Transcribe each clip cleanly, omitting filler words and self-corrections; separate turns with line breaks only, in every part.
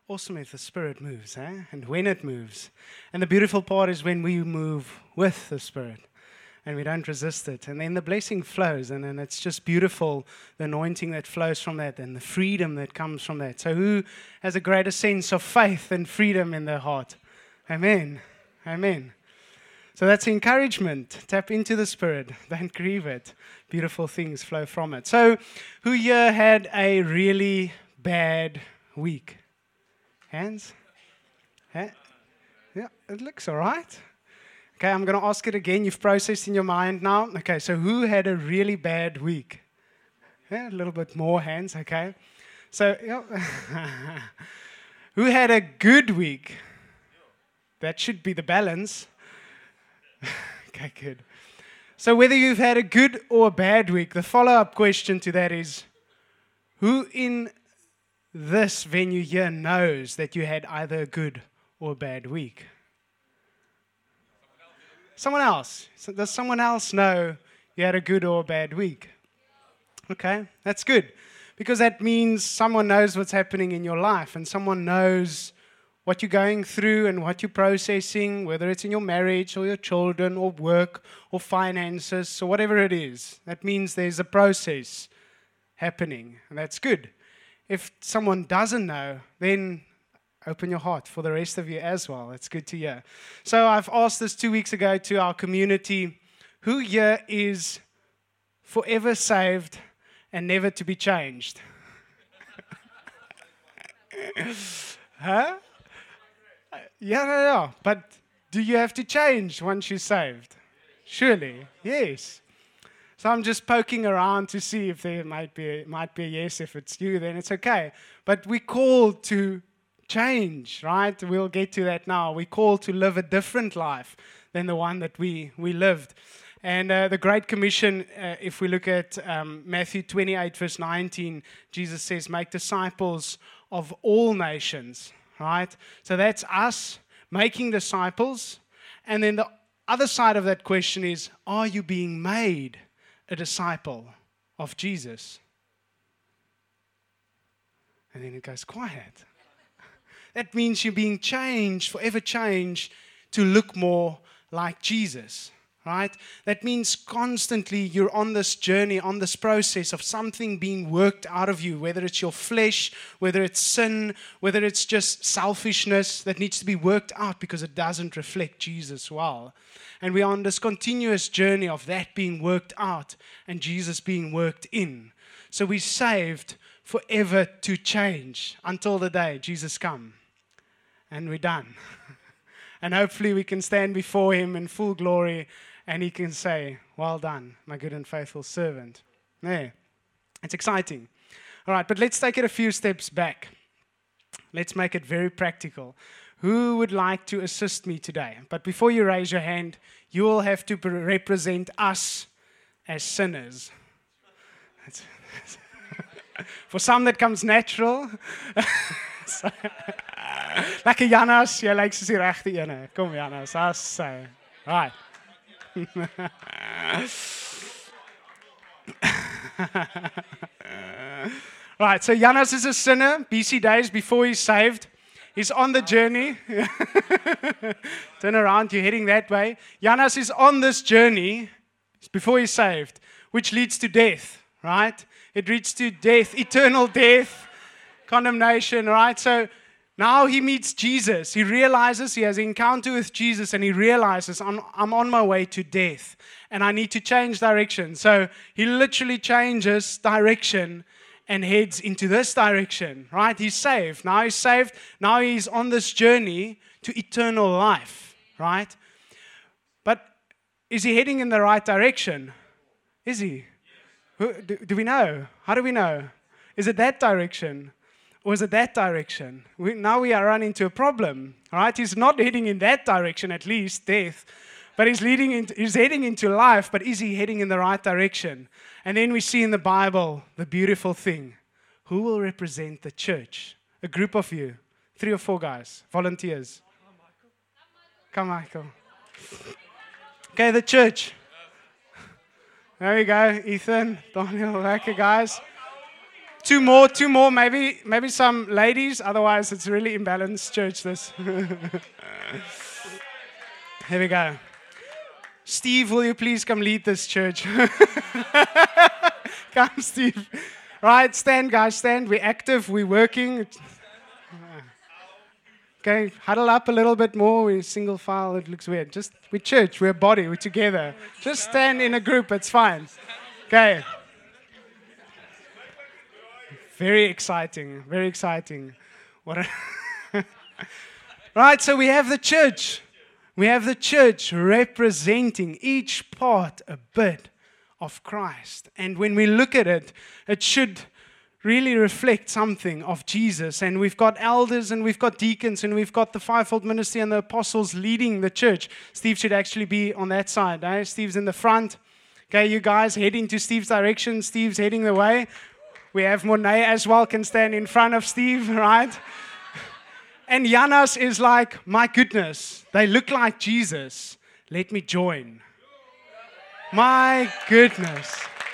awesome if the Spirit moves, eh? And when it moves. And the beautiful part is when we move with the Spirit and we don't resist it. And then the blessing flows, and then it's just beautiful, the anointing that flows from that and the freedom that comes from that. So who has a greater sense of faith and freedom in their heart? Amen. Amen. So that's encouragement. Tap into the Spirit. Don't grieve it. Beautiful things flow from it. So who here had a really bad week? Hands? Yeah, it looks all right. Okay, I'm going to ask it again. You've processed in your mind now. Okay, so who had a really bad week? Yeah, a little bit more hands, okay. So, who had a good week? That should be the balance. Okay, good. So whether you've had a good or a bad week, the follow-up question to that is, who in this venue here knows that you had either a good or a bad week? Someone else. So does someone else know you had a good or a bad week? Okay, that's good. Because that means someone knows what's happening in your life and someone knows what you're going through and what you're processing, whether it's in your marriage or your children or work or finances or whatever it is. That means there's a process happening, and that's good. If someone doesn't know, then open your heart for the rest of you as well. It's good to hear. So I've asked this 2 weeks ago to our community, who here is forever saved and never to be changed? Huh? Yeah. But do you have to change once you're saved? Surely, yes. So I'm just poking around to see if there might be a yes. If it's you, then it's okay. But we're called to change, right? We'll get to that now. We're called to live a different life than the one that we lived. And the Great Commission, if we look at Matthew 28, verse 19, Jesus says, make disciples of all nations, right? So that's us making disciples. And then the other side of that question is, are you being made a disciple of Jesus? And then it goes quiet. That means you're being changed, forever changed, to look more like Jesus, right? That means constantly you're on this journey, on this process of something being worked out of you, whether it's your flesh, whether it's sin, whether it's just selfishness that needs to be worked out because it doesn't reflect Jesus well. And we're on this continuous journey of that being worked out and Jesus being worked in. So we're saved forever to change until the day Jesus comes. And we're done. And hopefully we can stand before Him in full glory and He can say, well done, my good and faithful servant. Yeah, it's exciting. All right, but let's take it a few steps back. Let's make it very practical. Who would like to assist me today? But before you raise your hand, you will have to represent us as sinners. For some that comes natural. Lekker Janus, jy lyk soos die regte ene. Kom Janus, as sy. Right. Right, so Janus is a sinner, BC days before he's saved. He's on the journey. Turn around, you're heading that way. Janus is on this journey before he's saved, which leads to death, right? It leads to death, eternal death, condemnation, right? So now he meets Jesus. He realizes he has an encounter with Jesus and he realizes I'm on my way to death and I need to change direction. So he literally changes direction and heads into this direction, right? He's saved. Now he's saved. Now he's on this journey to eternal life, right? But is he heading in the right direction? Is he? Do we know? How do we know? Is it that direction? Or is it that direction? Now we are running into a problem, right? He's not heading in that direction, at least, death. But he's heading into life, but is he heading in the right direction? And then we see in the Bible the beautiful thing. Who will represent the church? A group of you, 3 or 4 guys, volunteers. Come, Michael. Okay, the church. There we go, Ethan, Daniel, lekker guys. Two more, maybe some ladies. Otherwise, it's a really imbalanced church, this. Here we go. Steve, will you please come lead this church? Come, Steve. Right, stand, guys, stand. We're active, we're working. Okay, huddle up a little bit more. We're single file, it looks weird. We're church, we're a body, we're together. Just stand in a group, it's fine. Okay. Very exciting, very exciting. Right, so we have the church. We have the church representing each part a bit of Christ. And when we look at it, it should really reflect something of Jesus. And we've got elders and we've got deacons and we've got the fivefold ministry and the apostles leading the church. Steve should actually be on that side. Eh? Steve's in the front. Okay, you guys heading to Steve's direction. Steve's heading the way. We have Monet as well, can stand in front of Steve, right? And Janas is like, my goodness, they look like Jesus. Let me join. My goodness.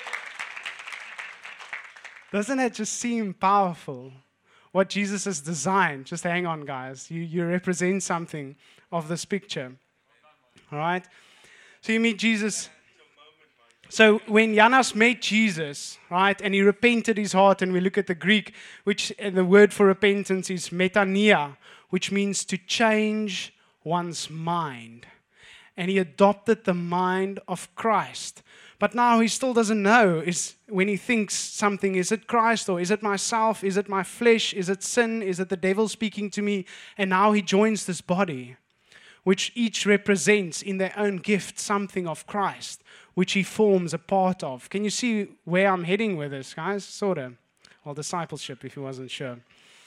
Doesn't it just seem powerful? What Jesus has designed. Just hang on, guys. You represent something of this picture. All right? So you meet Jesus. So when Janas met Jesus, right, and he repented his heart, and we look at the Greek, which the word for repentance is metanoia, which means to change one's mind. And he adopted the mind of Christ. But now he still doesn't know when he thinks something, is it Christ or is it myself? Is it my flesh? Is it sin? Is it the devil speaking to me? And now he joins this body, which each represents in their own gift something of Christ, which he forms a part of. Can you see where I'm heading with this, guys? Sort of. Well, discipleship, if you wasn't sure.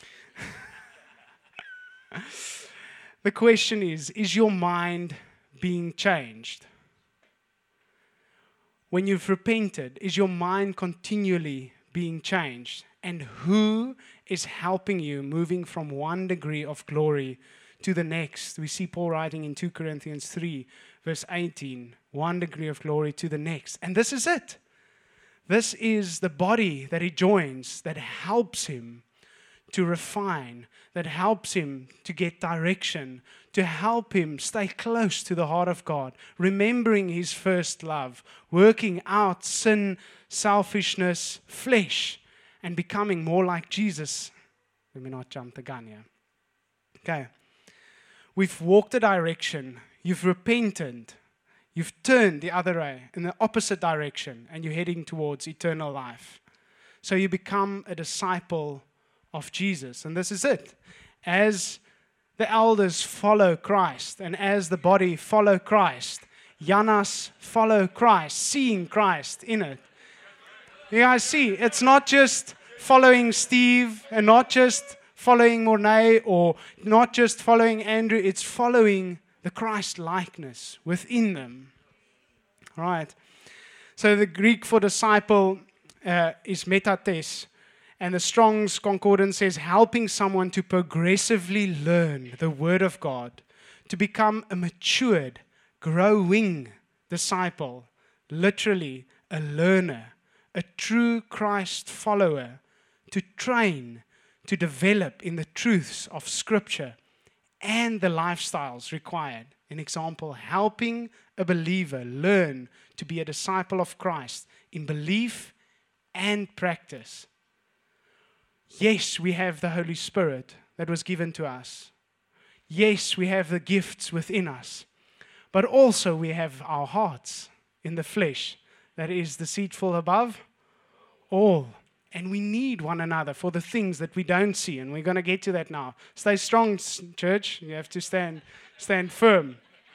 The question is your mind being changed? When you've repented, is your mind continually being changed? And who is helping you moving from one degree of glory to the next? We see Paul writing in 2 Corinthians 3, verse 18, one degree of glory to the next. And this is it. This is the body that he joins that helps him to refine, that helps him to get direction, to help him stay close to the heart of God, remembering his first love, working out sin, selfishness, flesh, and becoming more like Jesus. Let me not jump the gun here. Okay. We've walked a direction. You've repented. You've turned the other way, in the opposite direction, and you're heading towards eternal life. So you become a disciple of Jesus. And this is it. As the elders follow Christ, and as the body follow Christ, Janas follow Christ, seeing Christ in it. You guys see, it's not just following Steve, and not just following Mornay, or not just following Andrew, it's following the Christ likeness within them. All right. So the Greek for disciple is metates. And the Strong's Concordance says, helping someone to progressively learn the Word of God, to become a matured, growing disciple, literally a learner, a true Christ follower, to train, to develop in the truths of Scripture and the lifestyles required. An example, helping a believer learn to be a disciple of Christ in belief and practice. Yes, we have the Holy Spirit that was given to us. Yes, we have the gifts within us. But also we have our hearts in the flesh that is deceitful above all. And we need one another for the things that we don't see. And we're going to get to that now. Stay strong, church. You have to stand firm.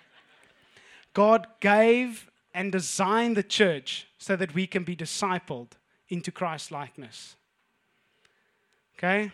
God gave and designed the church so that we can be discipled into Christ likeness. Okay?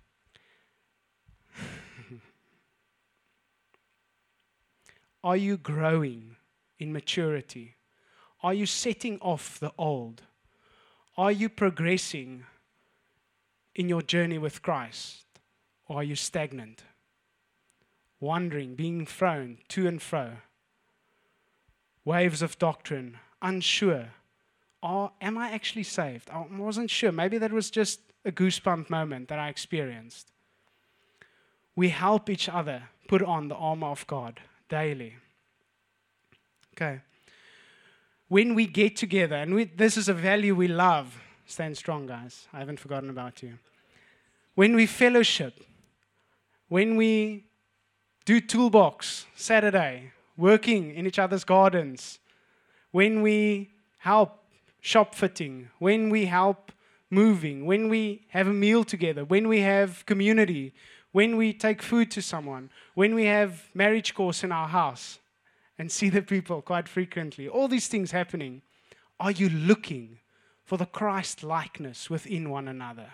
Are you growing in maturity? Are you setting off the old? Are you progressing in your journey with Christ? Or are you stagnant? Wandering, being thrown to and fro. Waves of doctrine, unsure. Am I actually saved? I wasn't sure. Maybe that was just a goosebump moment that I experienced. We help each other put on the armor of God daily. Okay. When we get together, and this is a value we love, stand strong, guys. I haven't forgotten about you. When we fellowship, when we do toolbox Saturday, working in each other's gardens, when we help shop fitting, when we help moving, when we have a meal together, when we have community, when we take food to someone, when we have marriage course in our house and see the people quite frequently, all these things happening, are you looking for the Christ likeness within one another?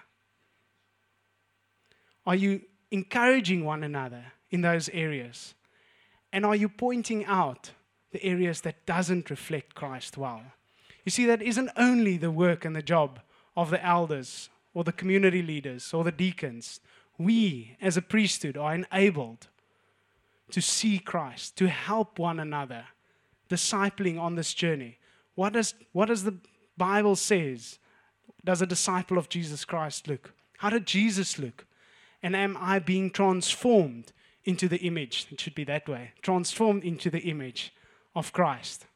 Are you encouraging one another in those areas? And are you pointing out the areas that doesn't reflect Christ well? You see, that isn't only the work and the job of the elders or the community leaders or the deacons. We, as a priesthood, are enabled to see Christ, to help one another, discipling on this journey. What does the Bible says? Does a disciple of Jesus Christ look? How did Jesus look? And am I being transformed into the image? It should be that way. Transformed into the image of Christ.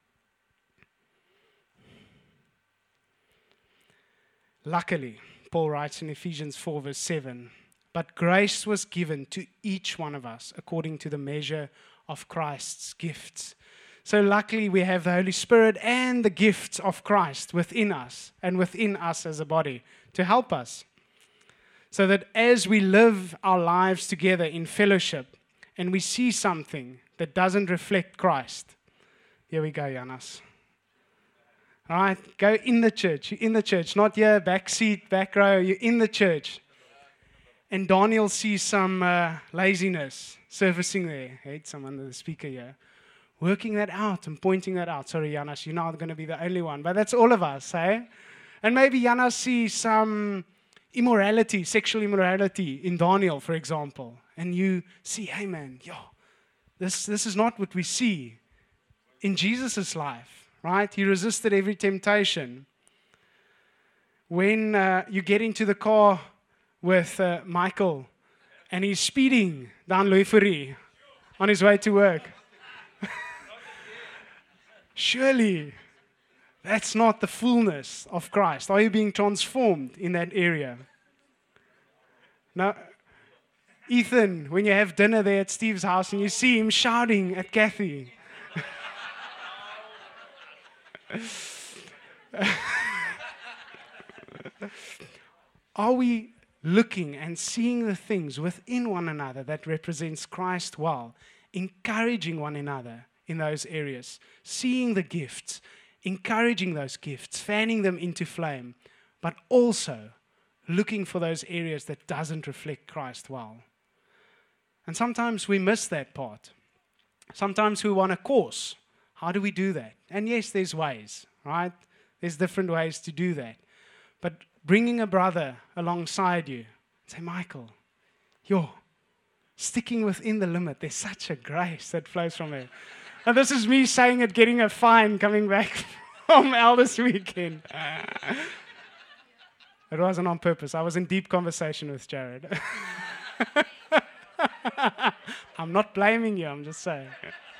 Luckily, Paul writes in Ephesians 4 verse 7, but grace was given to each one of us according to the measure of Christ's gifts. So luckily we have the Holy Spirit and the gifts of Christ within us and within us as a body to help us. So that as we live our lives together in fellowship and we see something that doesn't reflect Christ. Here we go, Janas. All right, go in the church. You're in the church, not here, back seat, back row. You're in the church. And Daniel sees some laziness surfacing there. I hate someone, the speaker here. Working that out and pointing that out. Sorry, Janas, you're not going to be the only one. But that's all of us, eh? And maybe Janas sees some immorality, sexual immorality in Daniel, for example. And you see, hey man, this is not what we see in Jesus' life. Right? He resisted every temptation. When you get into the car with Michael and he's speeding down Loifurie on his way to work, surely that's not the fullness of Christ. Are you being transformed in that area? Now, Ethan, when you have dinner there at Steve's house and you see him shouting at Kathy, are we looking and seeing the things within one another that represents Christ well, encouraging one another in those areas, seeing the gifts, encouraging those gifts, fanning them into flame, but also looking for those areas that doesn't reflect Christ well? And sometimes we miss that part. Sometimes we want a course. How do we do that? And yes, there's ways, right? There's different ways to do that. But bringing a brother alongside you, say, Michael, sticking within the limit, there's such a grace that flows from it. And this is me saying it, getting a fine coming back from Elders Weekend. It wasn't on purpose. I was in deep conversation with Jared. I'm not blaming you, I'm just saying.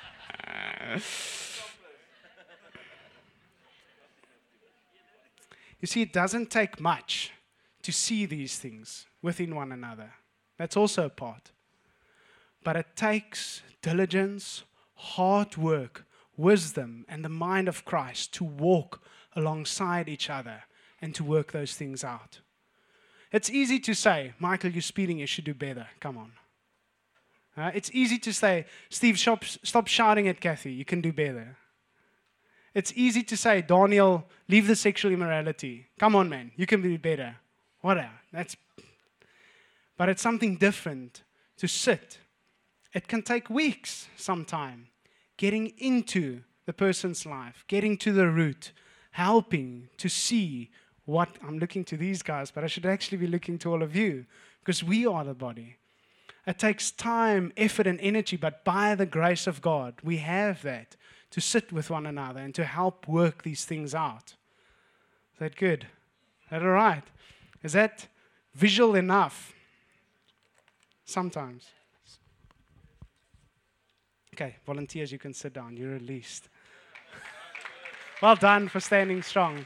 You see, it doesn't take much to see these things within one another. That's also a part. But it takes diligence, hard work, wisdom, and the mind of Christ to walk alongside each other and to work those things out. It's easy to say, Michael, you're speeding, you should do better. Come on. It's easy to say, Steve, stop shouting at Kathy, you can do better. It's easy to say, Daniel, leave the sexual immorality. Come on, man, you can be better. Whatever. But it's something different to sit. It can take weeks sometime, getting into the person's life, getting to the root, helping to see what, I'm looking to these guys, but I should actually be looking to all of you, because we are the body. It takes time, effort, and energy, but by the grace of God, we have that to sit with one another and to help work these things out. Is that good? Is that all right? Is that visual enough? Sometimes. Okay, volunteers, you can sit down. You're released. Well done for standing strong.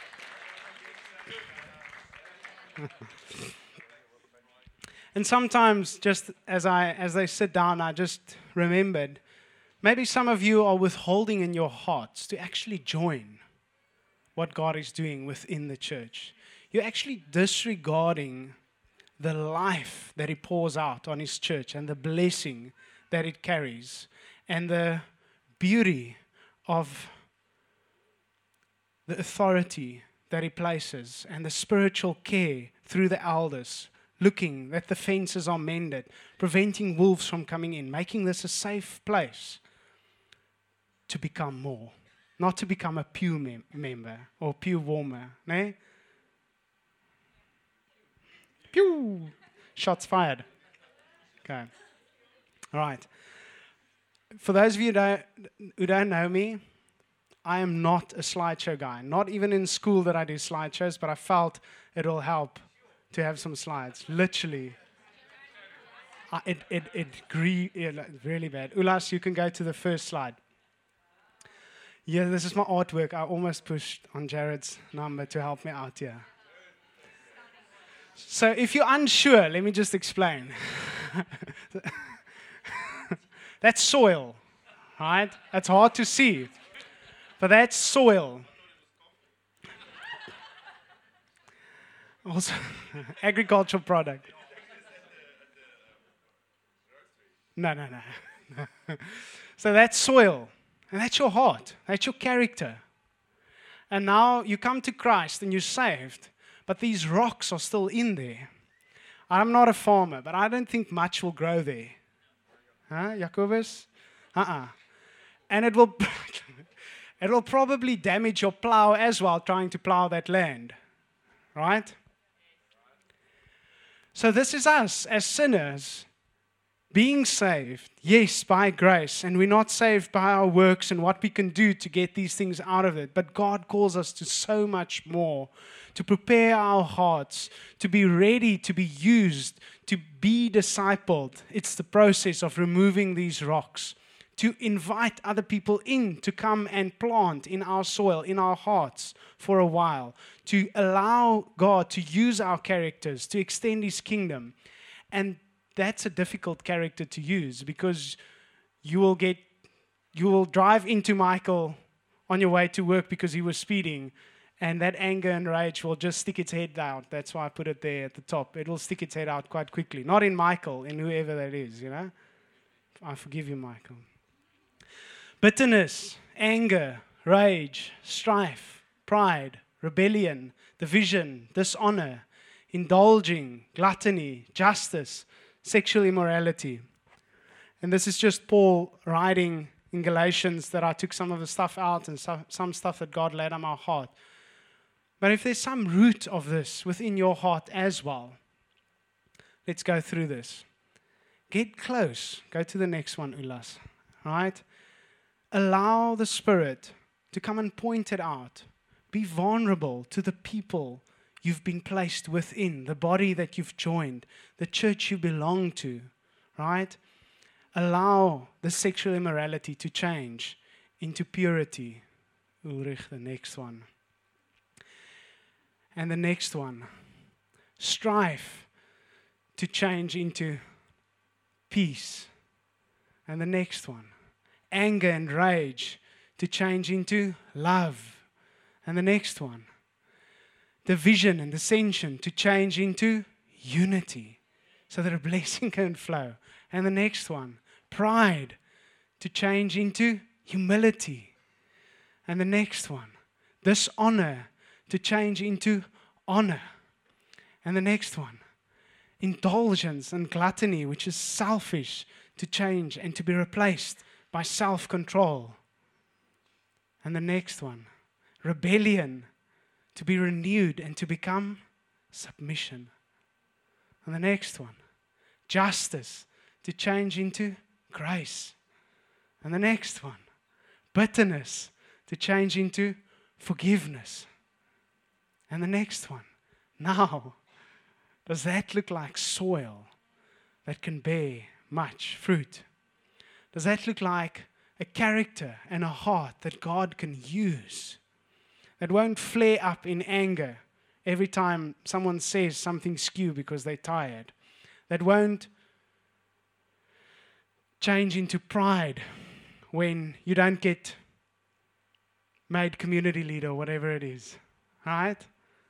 And sometimes, just as they sit down, I just remembered, maybe some of you are withholding in your hearts to actually join what God is doing within the church. You're actually disregarding the life that He pours out on His church and the blessing that it carries and the beauty of the authority that He places and the spiritual care through the elders, looking that the fences are mended, preventing wolves from coming in, making this a safe place to become more, not to become a pew member or pew warmer. Ne? Pew! Shots fired. Okay. All right. For those of you who don't know me, I am not a slideshow guy. Not even in school that I do slideshows, but I felt it will help to have some slides. Literally. It grew really bad. Ulas, you can go to the first slide. Yeah, this is my artwork. I almost pushed on Jared's number to help me out here. So if you're unsure, let me just explain. That's soil, right? That's hard to see, but that's soil. Also, agricultural product. No. So that's soil, and that's your heart. That's your character. And now you come to Christ and you're saved, but these rocks are still in there. I'm not a farmer, but I don't think much will grow there. Huh, Jacobus? And it will probably damage your plow as well, trying to plow that land. Right? So this is us as sinners being saved, yes, by grace, and we're not saved by our works and what we can do to get these things out of it, but God calls us to so much more, to prepare our hearts, to be ready to be used, to be discipled. It's the process of removing these rocks, to invite other people in to come and plant in our soil, in our hearts for a while, to allow God to use our characters, to extend His kingdom. And that's a difficult character to use because you will drive into Michael on your way to work because he was speeding, and that anger and rage will just stick its head out. That's why I put it there at the top. It will stick its head out quite quickly. Not in Michael, in whoever that is, you know. I forgive you, Michael. Bitterness, anger, rage, strife, pride, rebellion, division, dishonor, indulging, gluttony, justice, sexual immorality. And this is just Paul writing in Galatians that I took some of the stuff out and some stuff that God laid on my heart. But if there's some root of this within your heart as well, let's go through this. Get close. Go to the next one, Ulas. Right? Allow the Spirit to come and point it out. Be vulnerable to the people you've been placed within, the body that you've joined, the church you belong to, right? Allow the sexual immorality to change into purity. Ulrich, the next one. And the next one. Strife to change into peace. And the next one. Anger and rage to change into love. And the next one. Division and dissension to change into unity so that a blessing can flow. And the next one, pride to change into humility. And the next one, dishonor to change into honor. And the next one, indulgence and gluttony, which is selfish, to change and to be replaced by self-control. And the next one, rebellion, to be renewed and to become submission. And the next one, justice, to change into grace. And the next one, bitterness, to change into forgiveness. And the next one, now, Does that look like soil that can bear much fruit? Does that look like a character and a heart that God can use, that won't flare up in anger every time someone says something skew because they're tired, that won't change into pride when you don't get made community leader or whatever it is, right?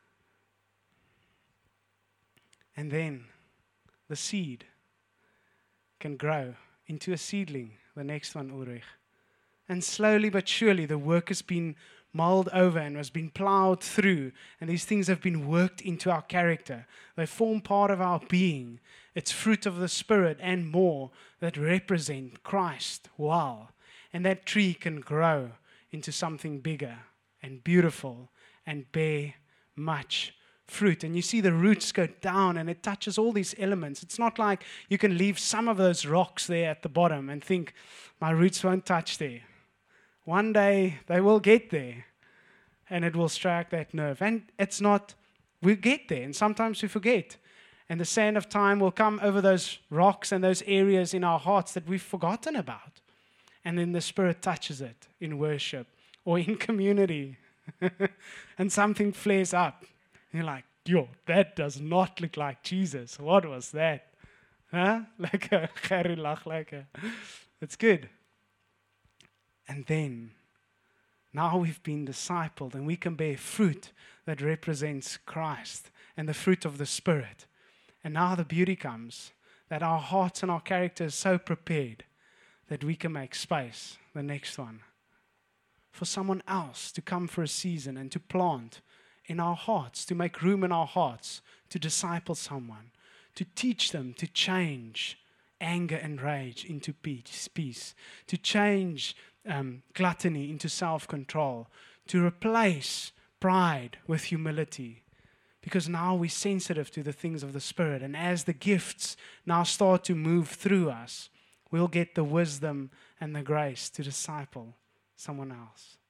And then the seed can grow into a seedling, the next one, Ulrich. And slowly but surely the work has been mulled over and has been plowed through, and these things have been worked into our character. They form part of our being. It's fruit of the Spirit and more that represent Christ well. And that tree can grow into something bigger and beautiful and bear much fruit. And you see the roots go down and it touches all these elements. It's not like you can leave some of those rocks there at the bottom and think, my roots won't touch there. One day they will get there and it will strike that nerve. And it's not, we get there and sometimes we forget. And the sand of time will come over those rocks and those areas in our hearts that we've forgotten about. And then the Spirit touches it in worship or in community. And something flares up. And you're like, yo, that does not look like Jesus. What was that? Huh? Like a gerry lach, like a... It's good. And then, now we've been discipled and we can bear fruit that represents Christ and the fruit of the Spirit. And now the beauty comes that our hearts and our character is so prepared that we can make space, the next one, for someone else to come for a season and to plant in our hearts, to make room in our hearts, to disciple someone, to teach them to change anger and rage into peace, to change gluttony into self-control, to replace pride with humility. Because now we're sensitive to the things of the Spirit. And as the gifts now start to move through us, we'll get the wisdom and the grace to disciple someone else.